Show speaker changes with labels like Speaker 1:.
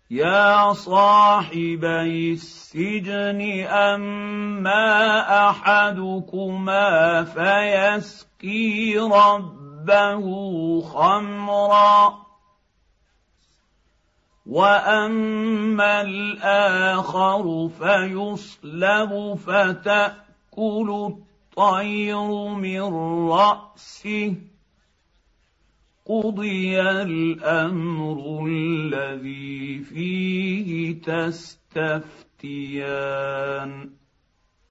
Speaker 1: يا صاحبي السجن أما أحدكما فيسقي ربه خمرا وأما الآخر فيصلب فتأكل الطير من رأسه قضي الأمر الذي فيه تستفتيان